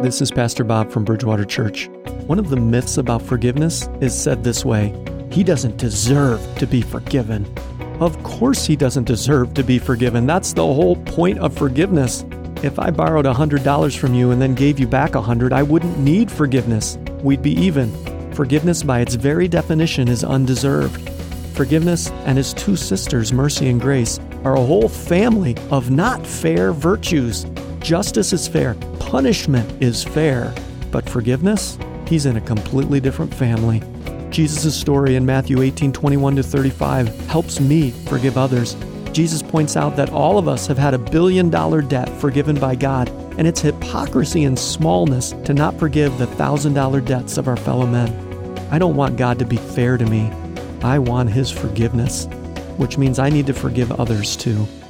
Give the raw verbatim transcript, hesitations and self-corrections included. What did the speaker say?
This is Pastor Bob from Bridgewater Church. One of the myths about forgiveness is said this way: he doesn't deserve to be forgiven. Of course he doesn't deserve to be forgiven. That's the whole point of forgiveness. If I borrowed one hundred dollars from you and then gave you back one hundred dollars, I wouldn't need forgiveness. We'd be even. Forgiveness by its very definition is undeserved. Forgiveness and his two sisters, mercy and grace, are a whole family of not fair virtues. Justice is fair. Punishment is fair. But forgiveness? He's in a completely different family. Jesus' story in Matthew eighteen, twenty-one to thirty-five helps me forgive others. Jesus points out that all of us have had a billion dollar debt forgiven by God, and it's hypocrisy and smallness to not forgive the thousand dollar debts of our fellow men. I don't want God to be fair to me. I want His forgiveness, which means I need to forgive others too.